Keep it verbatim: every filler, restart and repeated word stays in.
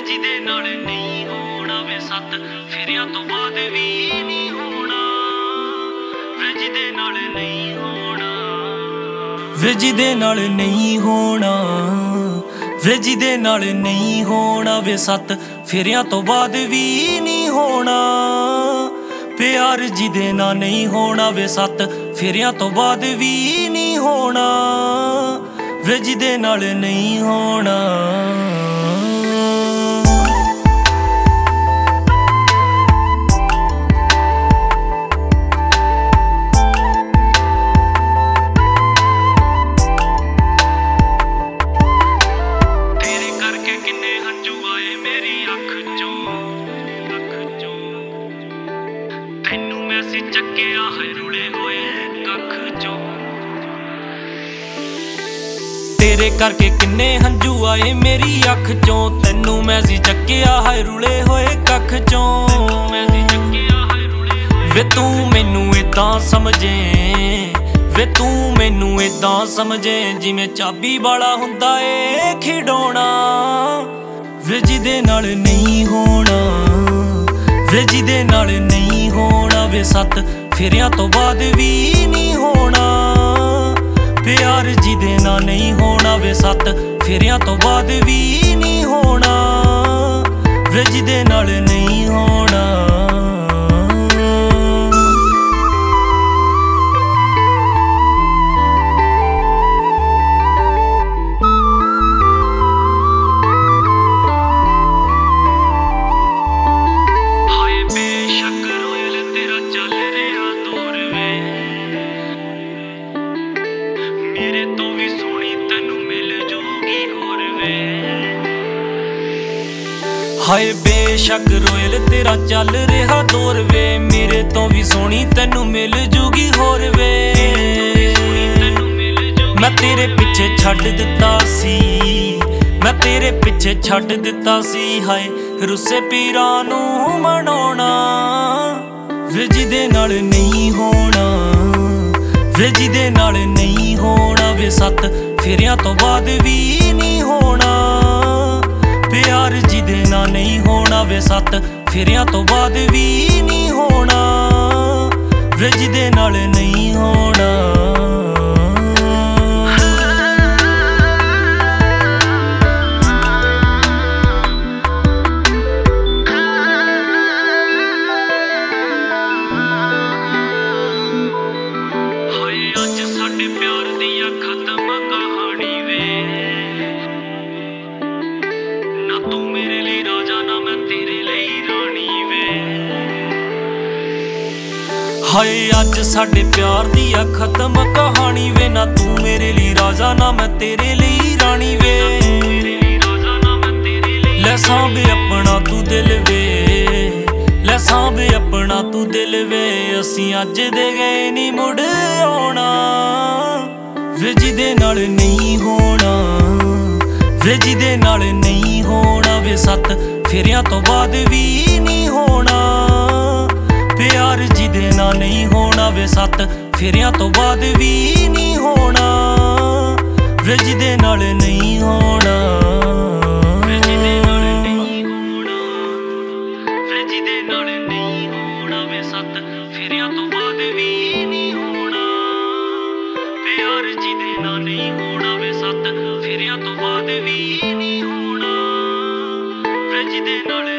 ਜਿਹਦੇ ਨਾਲ ਨਹੀਂ ਹੋਣਾ ਵੇ ਸੱਤ ਫੇਰਿਆਂ ਤੋਂ ਬਾਅਦ ਵੀ ਨਹੀਂ ਹੋਣਾ ਵੇ ਜਿਹਦੇ ਨਾਲ ਨਹੀਂ ਹੋਣਾ ਵੇ ਜਿਹਦੇ ਨਾਲ ਨਹੀਂ ਹੋਣਾ ਵੇ ਜਿਹਦੇ ਨਾਲ ਨਹੀਂ ਹੋਣਾ ਵੇ ਸੱਤ ਫੇਰਿਆਂ ਤੋਂ ਬਾਅਦ ਵੀ ਨਹੀਂ ਹੋਣਾ ਪਿਆਰ ਜਿਹਦੇ ਨਾਲ ਨਹੀਂ ਹੋਣਾ ਵੇ ਸੱਤ ਫੇਰਿਆਂ ਤੋਂ ਬਾਅਦ ਵੀ ਨਹੀਂ ਹੋਣਾ ਵੇ ਜਿਹਦੇ ਨਾਲ ਨਹੀਂ ਹੋਣਾ ਤੇਰੇ ਕਰਕੇ ਕਿੰਨੇ ਹੰਝੂ ਆਏ ਮੇਰੀ ਅੱਖ ਚੋਂ ਅੱਖ ਚੋਂ ਤੈਨੂੰ ਮੈਂ ਸੀ ਚੱਕਿਆ ਹੈ ਰੁਲੇ ਹੋਏ ਕੱਖ ਚੋਂ ਤੇਰੇ ਕਰਕੇ ਕਿੰਨੇ ਹੰਝੂ ਆਏ ਮੇਰੀ ਅੱਖ ਚੋਂ ਤੈਨੂੰ ਮੈਂ ਸੀ ਚੱਕਿਆ ਹੈ ਰੁਲੇ ਹੋਏ ਕੱਖ ਚੋਂ ਵੇ ਤੂੰ ਮੈਨੂੰ ਏਦਾਂ ਸਮਝੇ ਵੇ ਤੂੰ ਮੈਨੂੰ ਏਦਾਂ ਸਮਝੇ ਜਿਵੇਂ ਚਾਬੀ ਵਾਲਾ ਹੁੰਦਾ ਏ ਖਿਡੌਣਾ ਵੇ ਜਿਹਦੇ ਨਾਲ ਨਹੀਂ ਹੋਣਾ ਵੇ ਜਿਹਦੇ ਨਾਲ ਨਹੀਂ ਹੋਣਾ ਵੇ ਸੱਤ ਫੇਰਿਆਂ ਤੋਂ ਬਾਅਦ ਵੀ ਨਹੀਂ ਹੋਣਾ ਪਿਆਰ ਜਿਹਦੇ ਨਾਲ ਨਹੀਂ ਹੋਣਾ ਵੇ ਸੱਤ ਫੇਰਿਆਂ ਤੋਂ ਬਾਅਦ ਵੀ ਨਹੀਂ ਹੋਣਾ ਵੇ ਜਿਹਦੇ ਨਾਲ ਨਹੀਂ ਹੋਣਾ ਹਾਏ ਬੇਸ਼ੱਕ ਰੋਇਲ ਤੇਰਾ ਚੱਲ ਰਿਹਾ ਦੌਰ ਵੇ ਮੇਰੇ ਤੋਂ ਵੀ ਸੋਹਣੀ ਤੈਨੂੰ ਮਿਲ ਜੂਗੀ ਹੋਰ ਵੇ ਹਾਏ ਬੇਸ਼ੱਕ ਰੋਇਲ ਤੇਰਾ ਚੱਲ ਰਿਹਾ ਦੌਰ ਵੇ ਮੇਰੇ ਤੋਂ ਵੀ ਸੋਹਣੀ ਤੈਨੂੰ ਮਿਲ ਜੂਗੀ ਹੋਰ ਵੇ ਮੈਂ ਤੇਰੇ ਪਿੱਛੇ ਛੱਡ ਦਿੱਤਾ ਸੀ ਮੈਂ ਤੇਰੇ ਪਿੱਛੇ ਛੱਡ ਦਿੱਤਾ ਸੀ ਹਾਏ ਰੁੱਸੇ ਪੀਰਾਂ ਨੂੰ ਮਨਾਉਣਾ ਵੇ ਜਿਹਦੇ ਨਾਲ ਨਹੀਂ ਹੋਣਾ ਵੇ ਜਿਹਦੇ ਨਾਲ ਨਹੀਂ ਹੋਣਾ ਵੇ ਸੱਤ ਫੇਰਿਆਂ ਤੋਂ ਬਾਅਦ ਵੀ ਨਹੀਂ ਹੋਣਾ ਪਿਆਰ ਜਿਹਦੇ ਨਾਲ ਨਹੀਂ ਹੋਣਾ ਵੇ ਸੱਤ ਫੇਰਿਆਂ ਤੋਂ ਬਾਅਦ ਵੀ ਨਹੀਂ ਹੋਣਾ ਵੇ ਜਿਹਦੇ ਨਾਲ ਨਹੀਂ ਹੋਣਾ ਪਿਆਰ ਦੀਆਂ ਖਤਮ ਕਹਾਣੀ ਵੇ ਨਾ ਤੂੰ ਮੇਰੇ ਲਈ ਰਾਜਾ ਨਾ ਮੈਂ ਤੇਰੇ ਲਈ ਰਾਣੀ ਵੇ ਹਾਏ ਅੱਜ ਸਾਡੇ ਪਿਆਰ ਦੀਆਂ ਖਤਮ ਕਹਾਣੀ ਵੇ ਨਾ ਤੂੰ ਮੇਰੇ ਲਈ ਰਾਜਾ ਨਾ ਮੈਂ ਤੇਰੇ ਲਈ ਰਾਣੀ ਵੇ ਲੈ ਸਾਂਭ ਆਪਣਾ ਤੂੰ ਦਿਲ ਵੇ ਲੈ ਸਾਂਭ ਆਪਣਾ ਤੂੰ ਦਿਲ ਵੇ ਅਸੀਂ ਅੱਜ ਦੇ ਗਏ ਨਹੀਂ ਮੁੜ ਆਉਣਾ ਵੇ ਜਿਹਦੇ ਨਾਲ ਨਹੀਂ ਹੋਣਾ ਵੇ ਜਿਹਦੇ ਨਾਲ ਨਹੀਂ ਹੋਣਾ ਵੇ ਸੱਤ ਫੇਰਿਆਂ ਤੋਂ ਬਾਅਦ ਵੀ ਨਹੀਂ ਹੋਣਾ ਪਿਆਰ ਜਿਹਦੇ ਨਾਲ ਨਹੀਂ ਹੋਣਾ ਵੇ ਸੱਤ ਫੇਰਿਆਂ ਤੋਂ ਬਾਅਦ ਵੀ ਨਹੀਂ ਹੋਣਾ ਵੇ ਜਿਹਦੇ ਨਾਲ ਨਹੀਂ ਹੋਣਾ ਵੇ ਜਿਹਦੇ ਨਾਲ ਨਹੀਂ ਹੋਣਾ ਵੇ ਜਿਹਦੇ ਨਾਲ ਨਹੀਂ ਹੋਣਾ ਵੇ ਸੱਤ ਫੇਰਿਆਂ ਤੋਂ ਬਾਅਦ ਵੀ ਨਹੀਂ ਹੋਣਾ ਪਿਆਰ ਜਿਹਦੇ ਨਾਲ ਨਹੀਂ ਹੋਣਾ ਵੇ ਸੱਤ ਫੇਰਿਆਂ ਤੋਂ ਬਾਅਦ ਵੀ ਨਹੀਂ ਹੋਣਾ ਵੇ ਜਿਹਦੇ ਨਾਲ